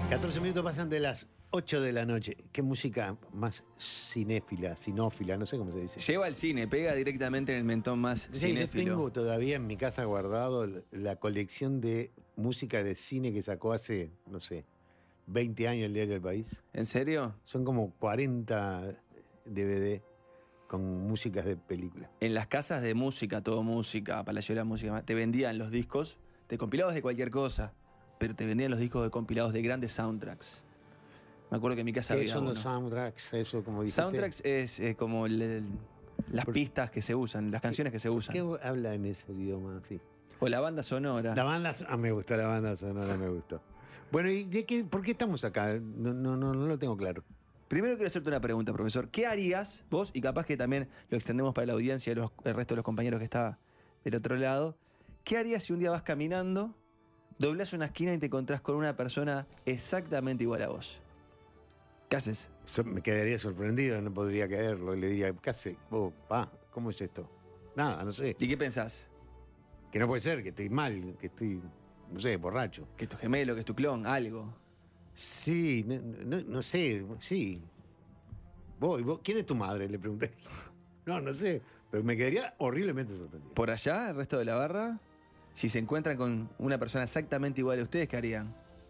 14 minutos pasan de las 8 de la noche. ¿Qué música más sinófila, no sé cómo se dice? Lleva al cine, pega directamente en el mentón más Sí, yo cinéfilo. tengo todavía en mi casa guardado la colección de música de cine que sacó hace, no sé, 20 años el Diario del País. ¿En serio? Son como 40 DVD con músicas de películas. En las casas de música, todo música, Palacio de la Música, te vendían los discos de compilados de cualquier cosa, pero te vendían los discos de compilados de grandes soundtracks. Me acuerdo que en mi casa ¿Qué había son uno. los soundtracks? Eso, como dijiste. Soundtracks es como las pistas que se usan, las canciones que se usan. ¿Qué habla en ese idioma, Fi? O la banda sonora. La banda, me gustó la banda sonora, me gustó. Bueno, ¿y por qué estamos acá? No lo tengo claro. Primero quiero hacerte una pregunta, profesor. ¿Qué harías vos? Y capaz que también lo extendemos para la audiencia y el resto de los compañeros que está del otro lado. ¿Qué harías si un día vas caminando, doblás una esquina y te encontrás con una persona exactamente igual a vos? ¿Qué haces? Me quedaría sorprendido, no podría creerlo. Y le diría, ¿qué haces? ¿Cómo es esto? Nada, no sé. ¿Y qué pensás? Que no puede ser, que estoy mal, que estoy, no sé, borracho. ¿Que es tu gemelo, que es tu clon? Algo. Sí, no sé, sí. ¿Vos, ¿quién es tu madre? Le pregunté. No sé, pero me quedaría horriblemente sorprendido. ¿Por allá, el resto de la barra? Si se encuentran con una persona exactamente igual a ustedes, ¿qué harían?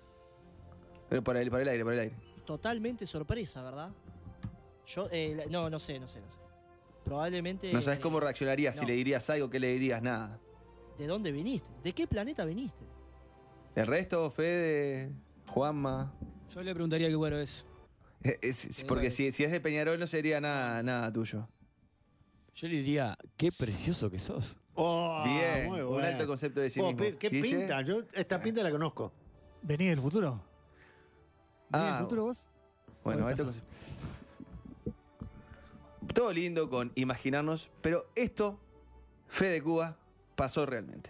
Por el aire. Totalmente sorpresa, ¿verdad? Yo, no sé. Probablemente... No sabes cómo reaccionarías, no. si le dirías algo, qué le dirías, nada. ¿De dónde viniste? ¿De qué planeta viniste? El resto, Fede, Juanma. Yo le preguntaría qué bueno es. Porque si es de Peñarol no sería nada tuyo. Yo le diría, qué precioso que sos. Bien, muy un bueno. alto concepto de sí mismo. ¿Qué Guille. pinta? Yo esta pinta la conozco. ¿Venís del futuro? ¿Venís del futuro vos? Bueno, ¿O alto estás- concepto. Todo lindo con imaginarnos, pero esto, Fede Cuba, pasó realmente.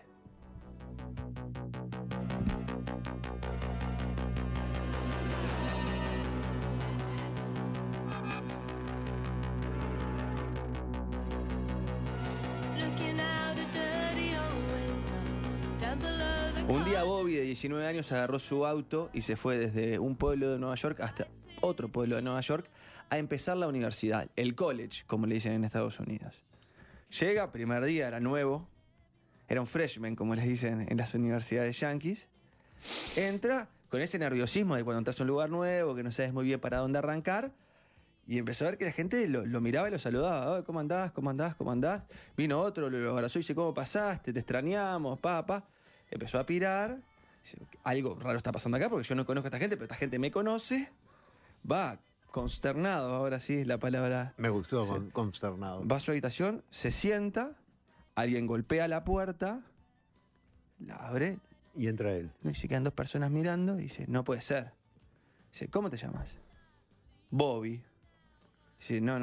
Un día Bobby, de 19 años, agarró su auto y se fue desde un pueblo de Nueva York hasta otro pueblo de Nueva York a empezar la universidad, el college, como le dicen en Estados Unidos. Llega, primer día, era nuevo, era un freshman, como les dicen en las universidades yankees. Entra con ese nerviosismo de cuando entras a un lugar nuevo, que no sabes muy bien para dónde arrancar, y empezó a ver que la gente lo miraba y lo saludaba. ¿Cómo andás? Vino otro, lo abrazó y dice, ¿cómo pasaste? Te extrañamos, papá. Empezó a pirar. Dice, algo raro está pasando acá porque yo no conozco a esta gente, pero esta gente me conoce. Va consternado, ahora sí es la palabra. Me gustó, Sí. consternado. Va a su habitación, se sienta, alguien golpea la puerta, la abre, Y entra él. y se quedan dos personas mirando y dice, no puede ser. Dice, ¿cómo te llamas? Bobby. Dice, no.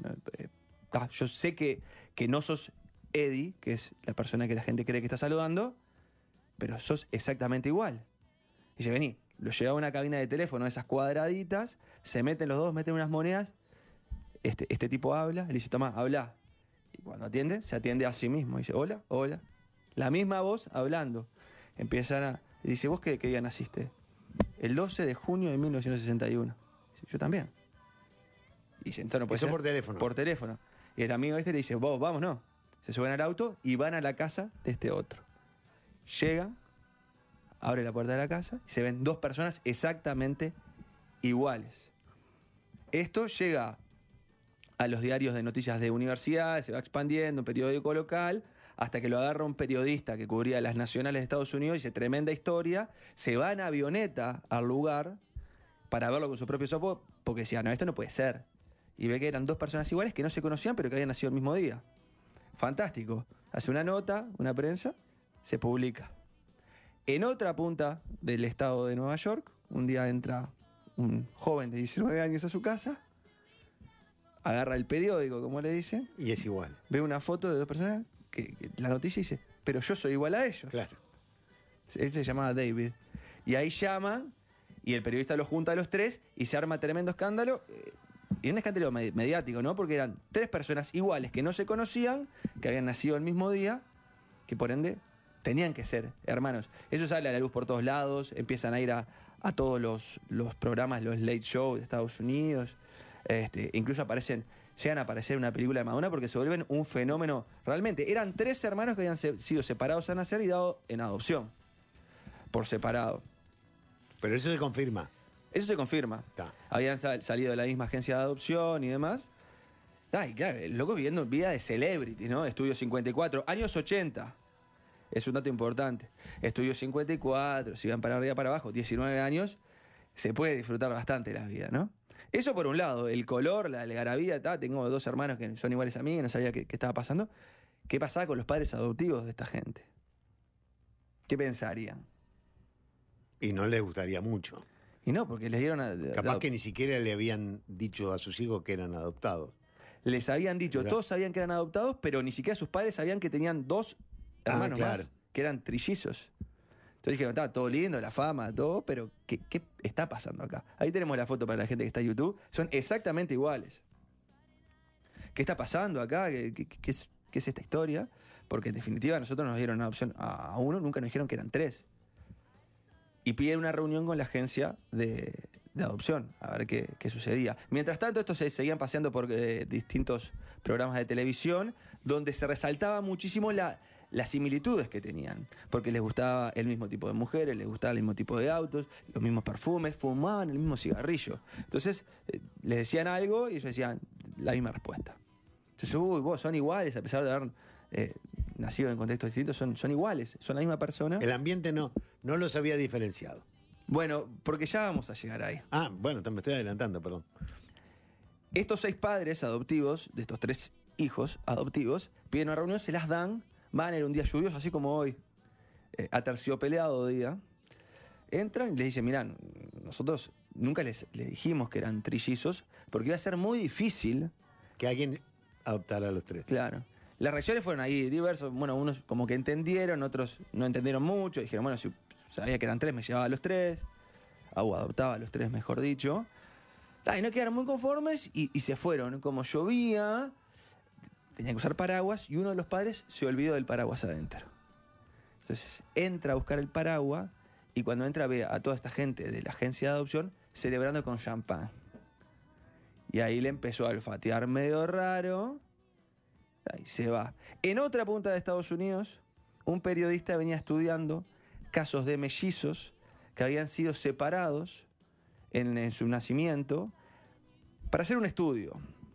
Yo sé que no sos Eddie, que es la persona que la gente cree que está saludando, pero sos exactamente igual. Dice, vení. Lo lleva a una cabina de teléfono, esas cuadraditas, se meten los dos, meten unas monedas. Este tipo habla, le dice, tomá, habla. Y cuando atiende, se atiende a sí mismo. Dice, hola. La misma voz hablando. Le dice, ¿vos qué día naciste? El 12 de junio de 1961. Dice, yo también. Y dice, entonces no puede Eso ser. por teléfono. Por teléfono. Y el amigo le dice, vos, vámonos. Se suben al auto y van a la casa de este otro. Llegan, abre la puerta de la casa y se ven dos personas exactamente iguales. Esto llega a los diarios de noticias de universidades, se va expandiendo, un periódico local, hasta que lo agarra un periodista que cubría las nacionales de Estados Unidos y dice, tremenda historia, se va en avioneta al lugar para verlo con sus propios ojos, porque decía, no, esto no puede ser. Y ve que eran dos personas iguales que no se conocían, pero que habían nacido el mismo día. Fantástico. Hace una nota, una prensa, se publica. En otra punta del estado de Nueva York, un día entra un joven de 19 años a su casa, agarra el periódico, como le dicen, Y es igual. ve una foto de dos personas, que la noticia dice, pero yo soy igual a ellos. Claro. Él se llamaba David. Y ahí llaman, y el periodista los junta a los tres, y se arma tremendo escándalo. Y un escándalo mediático, ¿no? Porque eran tres personas iguales que no se conocían, que habían nacido el mismo día, que por ende tenían que ser hermanos. Eso sale a la luz por todos lados, empiezan a ir a a todos los programas, los late show de Estados Unidos. Incluso llegan a aparecer en una película de Madonna porque se vuelven un fenómeno. Realmente, eran 3 hermanos que habían sido separados al nacer y dado en adopción. Por separado. Pero eso se confirma. Eso se confirma. Está. Habían salido de la misma agencia de adopción y demás. Y claro, el loco viviendo vida de celebrity, ¿no? Estudio 54, años 80. Es un dato importante. Estudio 54, si van para arriba para abajo, 19 años, se puede disfrutar bastante la vida, ¿no? Eso por un lado, el color, la algarabía, tengo 2 hermanos que son iguales a mí, no sabía qué estaba pasando. ¿Qué pasaba con los padres adoptivos de esta gente? ¿Qué pensarían? Y no les gustaría mucho. Y no, porque les dieron... Capaz que ni siquiera le habían dicho a sus hijos que eran adoptados. Les habían dicho, ¿verdad? todos sabían que eran adoptados, pero ni siquiera sus padres sabían que tenían 2 hermanos claro. más, que eran trillizos. Entonces dijeron, está todo lindo, la fama, todo, pero ¿qué está pasando acá? Ahí tenemos la foto para la gente que está en YouTube. Son exactamente iguales. ¿Qué está pasando acá? ¿Qué es esta historia? Porque en definitiva nosotros nos dieron una opción a uno, nunca nos dijeron que eran 3. Y piden una reunión con la agencia de adopción, a ver qué sucedía. Mientras tanto, estos se seguían paseando por distintos programas de televisión, donde se resaltaba muchísimo las similitudes que tenían, porque les gustaba el mismo tipo de mujeres, les gustaba el mismo tipo de autos, los mismos perfumes, fumaban el mismo cigarrillo. Entonces, les decían algo y ellos decían la misma respuesta. Entonces, vos son iguales, a pesar de haber nacido en contextos distintos, son iguales, son la misma persona. El ambiente no los había diferenciado. Bueno, porque ya vamos a llegar ahí. Bueno, me estoy adelantando, perdón. Estos 6 padres adoptivos, de estos 3 hijos adoptivos, piden una reunión, se las dan, van en un día lluvioso, así como hoy, aterciopeleado día. Entran y les dicen, mirá, nosotros nunca les dijimos que eran trillizos, porque iba a ser muy difícil. Que alguien adoptara a los 3. Claro. Las reacciones fueron ahí diversas. Bueno, unos como que entendieron, otros no entendieron mucho. Dijeron, bueno, si sabía que eran 3, me llevaba a los 3. O adoptaba a los 3, mejor dicho. Y no quedaron muy conformes y se fueron. Como llovía, tenían que usar paraguas y uno de los padres se olvidó del paraguas adentro. Entonces entra a buscar el paraguas y cuando entra ve a toda esta gente de la agencia de adopción celebrando con champán. Y ahí le empezó a olfatear medio raro. Y se va. En otra punta de Estados Unidos, un periodista venía estudiando casos de mellizos que habían sido separados en su nacimiento para hacer un estudio.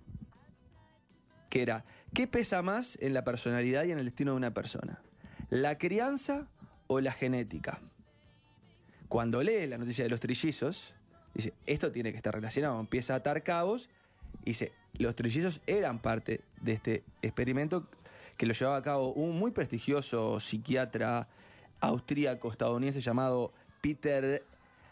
Que era, ¿qué pesa más en la personalidad y en el destino de una persona? ¿La crianza o la genética? Cuando lee la noticia de los trillizos, dice, esto tiene que estar relacionado. Empieza a atar cabos y dice, los trillizos eran parte de este experimento que lo llevaba a cabo un muy prestigioso psiquiatra austríaco estadounidense llamado Peter...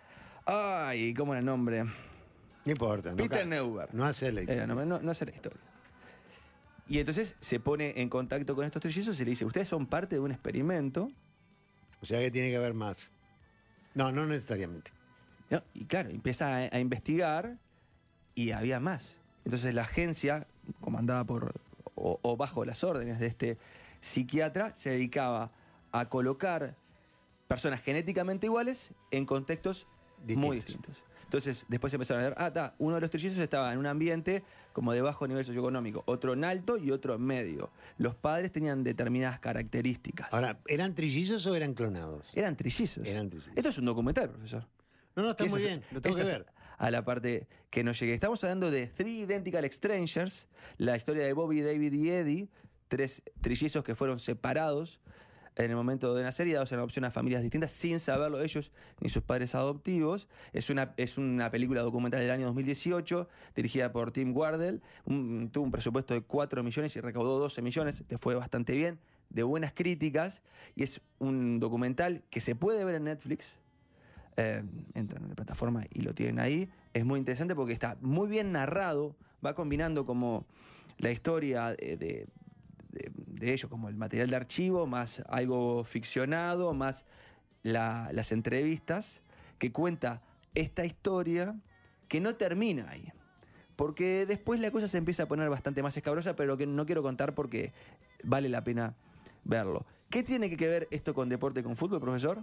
¿cómo era el nombre? No importa. Peter Neuber. No hace la historia. No hace la historia. Y entonces se pone en contacto con estos trillizos y le dice, ustedes son parte de un experimento. O sea que tiene que haber más. No necesariamente. ¿No? Y claro, empieza a investigar y había más. Entonces la agencia, comandada por o bajo las órdenes de este psiquiatra, se dedicaba a colocar personas genéticamente iguales en contextos muy distintos. Entonces después empezaron a ver, uno de los trillizos estaba en un ambiente como de bajo nivel socioeconómico, otro en alto y otro en medio. Los padres tenían determinadas características. Ahora, ¿eran trillizos o eran clonados? Eran trillizos. Esto es un documental, profesor. No, está muy bien, lo tengo que ver. A la parte que nos llegue. Estamos hablando de Three Identical Strangers, la historia de Bobby, David y Eddie, 3 trillizos que fueron separados en el momento de nacer y dados en adopción a familias distintas sin saberlo ellos ni sus padres adoptivos. Es una película documental del año 2018, dirigida por Tim Wardell. Tuvo un presupuesto de 4 millones y recaudó 12 millones, le fue bastante bien, de buenas críticas, y es un documental que se puede ver en Netflix. Entran en la plataforma y lo tienen ahí. Es muy interesante porque está muy bien narrado, va combinando como la historia de ellos, como el material de archivo, más algo ficcionado, más las entrevistas, que cuenta esta historia que no termina ahí. Porque después la cosa se empieza a poner bastante más escabrosa, pero que no quiero contar porque vale la pena verlo. ¿Qué tiene que ver esto con deporte, con fútbol, profesor?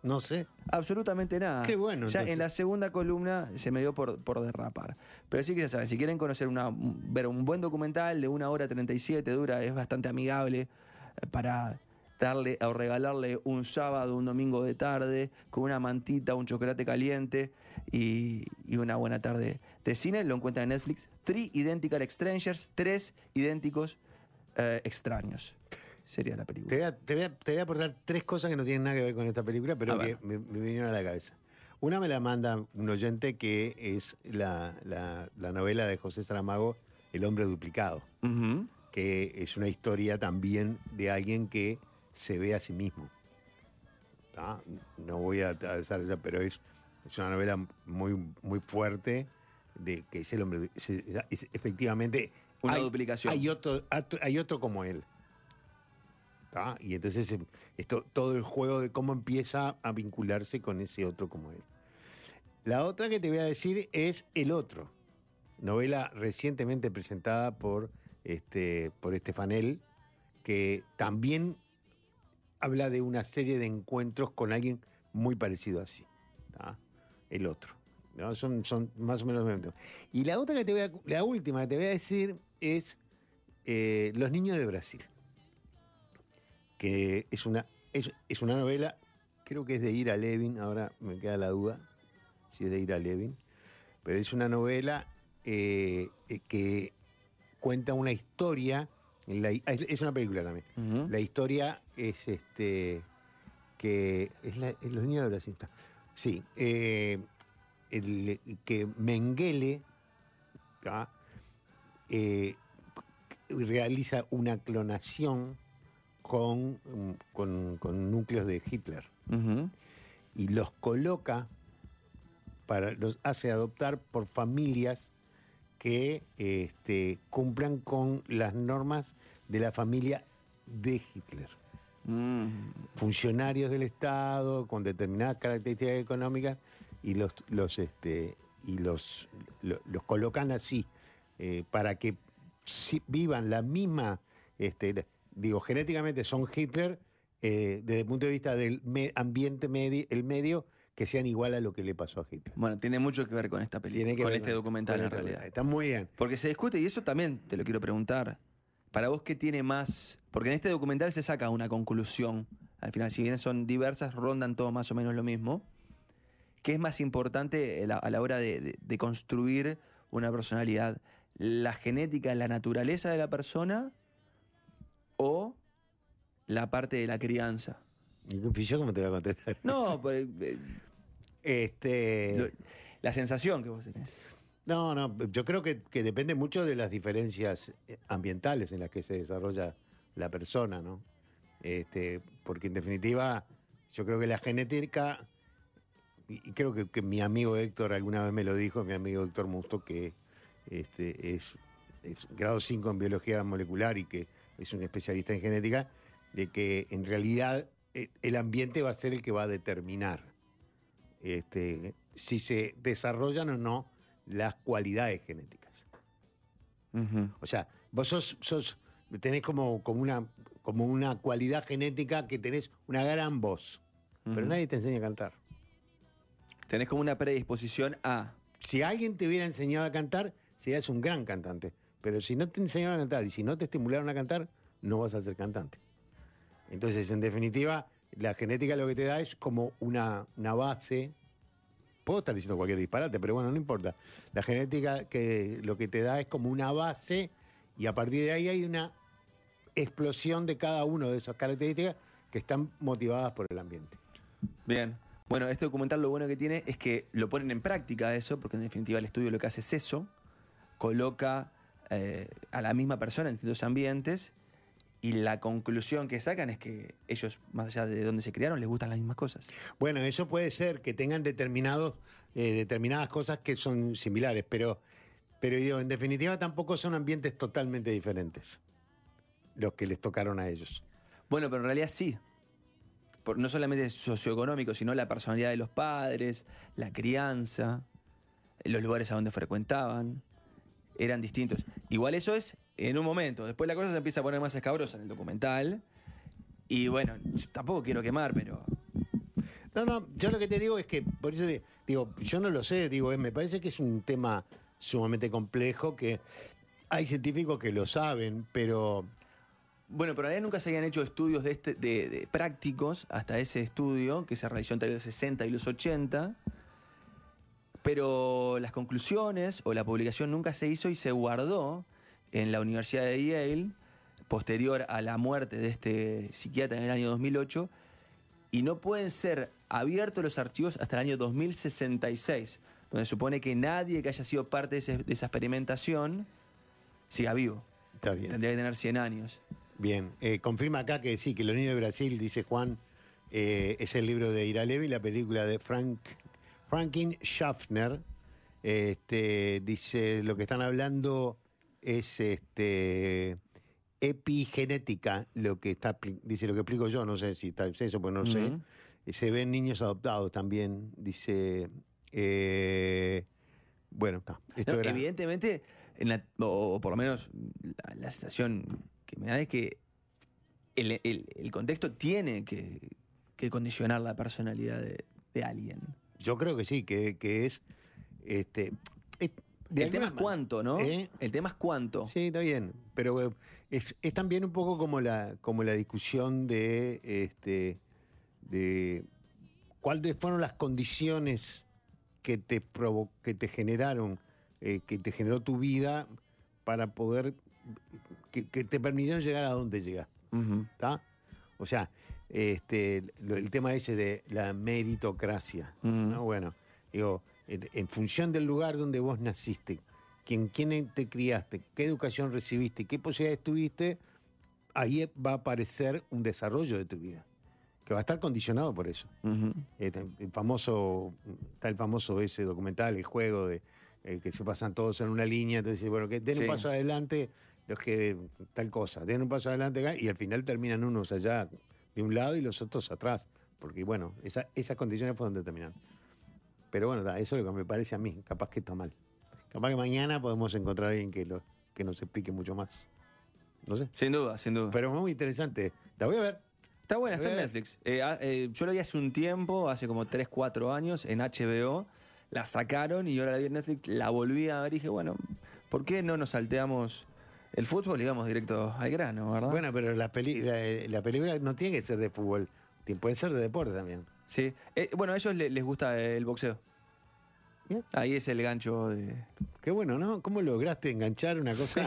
No sé. Absolutamente nada. Qué bueno, Ya entonces. en la segunda columna se me dio por derrapar. Pero sí que ya saben, si quieren conocer ver un buen documental de 1 hora 37 dura, es bastante amigable para darle o regalarle un sábado, un domingo de tarde, con una mantita, un chocolate caliente y una buena tarde de cine. Lo encuentran en Netflix. 3 Identical Strangers, 3 idénticos extraños. Sería la película. Te voy a aportar 3 cosas que no tienen nada que ver con esta película, pero A que ver. me vinieron a la cabeza. Una me la manda un oyente que es la novela de José Saramago, El hombre duplicado, Ujú. que es una historia también de alguien que se ve a sí mismo. ¿Tá? No voy a desarrollar, pero es una novela muy fuerte, de que es el hombre. Efectivamente, Una duplicación. Hay otro como él. ¿Tá? Y entonces todo el juego de cómo empieza a vincularse con ese otro como él. La otra que te voy a decir es El otro, novela recientemente presentada por Estefanel, que también habla de una serie de encuentros con alguien muy parecido así. ¿Tá? El otro. ¿No? Son más o menos los mismos. Y la otra la última que te voy a decir es Los niños de Brasil, que es una novela, creo que es de Ira Levin, ahora me queda la duda si es de Ira Levin, pero es una novela que cuenta una historia, es una película también. Ujú. La historia es que es Los niños de Brasil. Sí, que Mengele, ¿tá? Realiza una clonación con núcleos de Hitler Ujú. y los coloca, los hace adoptar por familias que cumplan con las normas de la familia de Hitler. Mm. Funcionarios del Estado con determinadas características económicas y los colocan así para que vivan la misma, genéticamente son Hitler desde el punto de vista del ambiente el medio, que sean igual a lo que le pasó a Hitler. Bueno, tiene mucho que ver con esta película, Tiene que con ver este documental con en esta realidad. película. Está muy bien. Porque se discute, y eso también te lo quiero preguntar. Para vos, ¿qué tiene más? Porque en este documental se saca una conclusión. Al final, si bien son diversas, rondan todo más o menos lo mismo. ¿Qué es más importante a la hora de construir una personalidad? ¿La genética, la naturaleza de la persona o la parte de la crianza? ¿Y yo cómo te voy a contestar? No, pues, Este, la sensación que vos tenés. no, yo creo que depende mucho de las diferencias ambientales en las que se desarrolla la persona, ¿no? Porque en definitiva, yo creo que la genética, y creo que mi amigo Héctor alguna vez me lo dijo, mi amigo Héctor Musto, que es grado 5 en biología molecular y que es un especialista en genética, de que en realidad el ambiente va a ser el que va a determinar si se desarrollan o no las cualidades genéticas. Ujú. O sea, vos tenés como una cualidad genética que tenés una gran voz, pero Ujú. nadie te enseña a cantar. Tenés como una predisposición a... Si alguien te hubiera enseñado a cantar, serías un gran cantante. Pero si no te enseñaron a cantar y si no te estimularon a cantar, no vas a ser cantante. Entonces, en definitiva, la genética lo que te da es como una base. Puedo estar diciendo cualquier disparate, pero bueno, no importa. La genética lo que te da es como una base y a partir de ahí hay una explosión de cada una de esas características que están motivadas por el ambiente. Bien. Bueno, este documental lo bueno que tiene es que lo ponen en práctica eso, porque en definitiva el estudio lo que hace es eso, coloca a la misma persona en distintos ambientes y la conclusión que sacan es que ellos, más allá de dónde se criaron, les gustan las mismas cosas. Bueno, eso puede ser que tengan determinadas cosas que son similares, pero digo, en definitiva tampoco son ambientes totalmente diferentes los que les tocaron a ellos. Bueno, pero en realidad sí. No solamente socioeconómico, sino la personalidad de los padres, la crianza, los lugares a donde frecuentaban, eran distintos. Igual eso es en un momento. Después la cosa se empieza a poner más escabrosa en el documental. Y bueno, tampoco quiero quemar, pero... No, yo lo que te digo es que, por eso digo, yo no lo sé, digo, me parece que es un tema sumamente complejo, que hay científicos que lo saben, pero Bueno, pero en realidad nunca se habían hecho estudios de prácticos hasta ese estudio que se realizó entre los 60 y los 80, pero las conclusiones o la publicación nunca se hizo y se guardó en la Universidad de Yale posterior a la muerte de este psiquiatra en el año 2008, y no pueden ser abiertos los archivos hasta el año 2066, donde supone que nadie que haya sido parte de esa experimentación siga vivo. está bien. Tendría que tener 100 años. Bien, confirma acá que sí, que Los Niños de Brasil, dice Juan, es el libro de Ira Levy, la película de Franklin Schaffner. Dice, lo que están hablando es epigenética, dice lo que explico yo, no sé si está es eso, pues no sé. Ujú. Se ven niños adoptados también, dice. Bueno, está. Esto No, era. evidentemente, o por lo menos la sensación que me da es que el contexto tiene que condicionar la personalidad de alguien. Yo creo que sí, que es. De El tema alguna es cuánto, ¿no? ¿Eh? El tema es cuánto. Sí, está bien. Pero es también un poco como la discusión de cuáles fueron las condiciones que te generaron, que te generó tu vida para poder, que te permitieron llegar a donde llegaste. Ujú. ¿Está? O sea, el tema ese de la meritocracia. Ujú. ¿No? Bueno, digo, en función del lugar donde vos naciste, quién te criaste, qué educación recibiste, qué posibilidades tuviste, ahí va a aparecer un desarrollo de tu vida, que va a estar condicionado por eso. Ujú. Está el famoso ese documental, el juego de que se pasan todos en una línea, entonces bueno, que den Sí. un paso adelante los que tal cosa, den un paso adelante acá, y al final terminan unos allá de un lado y los otros atrás, porque bueno, esas condiciones fueron determinantes. Pero bueno, eso es lo que me parece a mí, capaz que está mal. Capaz que mañana podemos encontrar a alguien que nos explique mucho más. No sé. Sin duda, sin duda. Pero es muy interesante. La voy a ver. Está buena, está en Eh. Netflix. Yo la vi hace un tiempo, hace como 3, 4 años, en HBO. La sacaron y ahora la vi en Netflix, la volví a ver y dije, bueno, ¿por qué no nos salteamos el fútbol y vamos directo al grano, verdad? Bueno, pero la película no tiene que ser de fútbol, puede ser de deporte también. Sí. Bueno, a ellos les gusta el boxeo. Bien. Ahí es el gancho de, Qué bueno, ¿no? ¿Cómo lograste enganchar una cosa?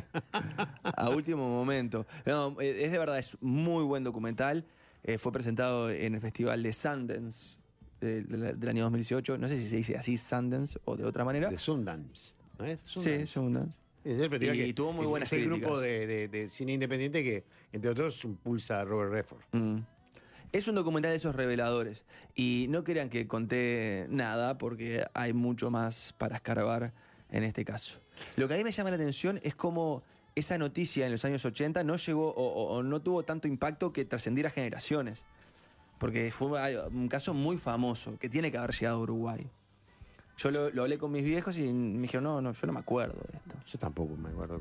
a último momento. No, es de verdad, es muy buen documental. Fue presentado en el Festival de Sundance del año 2018. No sé si se dice así Sundance o de otra manera. De Sundance, ¿no es? Sí, Sundance. Es el festival Y tuvo muy buenas es el críticas. grupo de cine independiente que, entre otros, impulsa a Robert Redford. Mm. Es un documental de esos reveladores. Y no crean que conté nada, porque hay mucho más para escarbar en este caso. Lo que a mí me llama la atención es cómo esa noticia en los años 80 no llegó o no tuvo tanto impacto que trascendiera generaciones. Porque fue un caso muy famoso que tiene que haber llegado a Uruguay. Yo lo hablé con mis viejos y me dijeron, no, yo no me acuerdo de esto. Yo tampoco me acuerdo.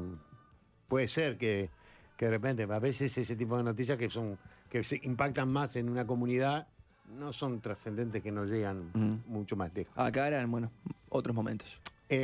Puede ser que de repente, a veces ese tipo de noticias que se impactan más en una comunidad, no son trascendentes, que no llegan mucho más lejos. Acá eran, bueno, otros momentos.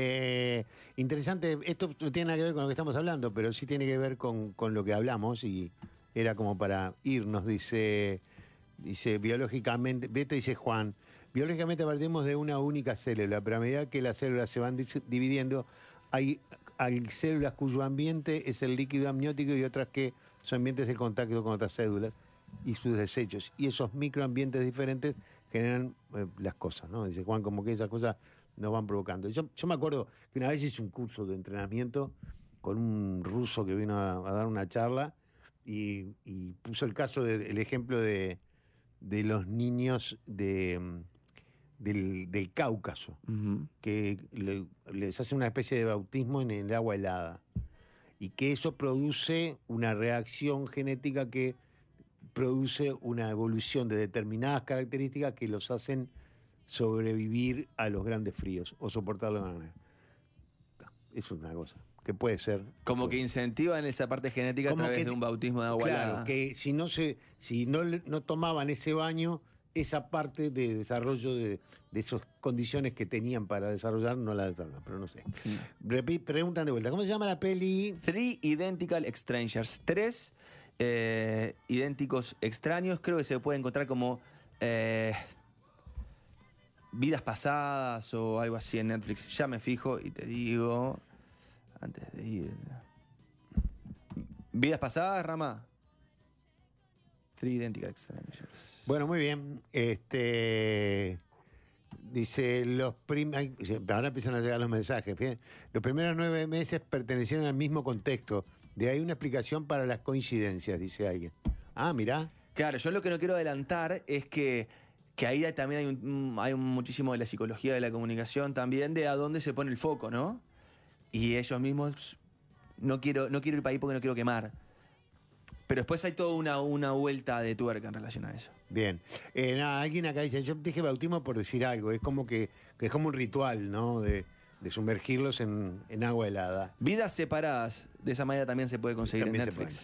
Interesante, esto no tiene nada que ver con lo que estamos hablando, pero sí tiene que ver con lo que hablamos, y era como para irnos, dice biológicamente, Beto dice Juan, biológicamente partimos de una única célula, pero a medida que las células se van dividiendo, hay células cuyo ambiente es el líquido amniótico y otras que su ambiente es el contacto con otras células y sus desechos. Y esos microambientes diferentes generan las cosas, ¿no? Dice Juan, como que esas cosas nos van provocando. Yo me acuerdo que una vez hice un curso de entrenamiento con un ruso que vino a dar una charla y puso el caso el ejemplo de los niños del Cáucaso, que les hace una especie de bautismo en el agua helada, y que eso produce una reacción genética que produce una evolución de determinadas características que los hacen sobrevivir a los grandes fríos o soportarlo de una manera. Es una cosa que puede ser. Como que incentivan esa parte genética a Como través que- de un bautismo de agua Claro, helada. que si no tomaban ese baño, esa parte de desarrollo de esas condiciones que tenían para desarrollar, no la desarrollan, pero no sé. Preguntan de vuelta, ¿cómo se llama la peli? Three Identical Strangers. 3 idénticos extraños. Creo que se puede encontrar como vidas pasadas o algo así en Netflix. Ya me fijo y te digo, antes de ir. ¿Vidas pasadas, Rama? Three Identical Strangers. Bueno, muy bien. Dice, ahora empiezan a llegar los mensajes. Fíjense. Los primeros 9 meses pertenecieron al mismo contexto. De ahí una explicación para las coincidencias, dice alguien. Ah, mirá. Claro, yo lo que no quiero adelantar es que ahí también hay muchísimo de la psicología de la comunicación también, de a dónde se pone el foco, ¿no? Y ellos mismos, no quiero ir para ahí porque no quiero quemar. Pero después hay toda una vuelta de tuerca en relación a eso. Bien. Alguien acá dice, yo dije bautismo por decir algo, es como que es como un ritual, ¿no? De sumergirlos en agua helada. Vidas separadas, de esa manera también se puede conseguir También en se puede. Netflix.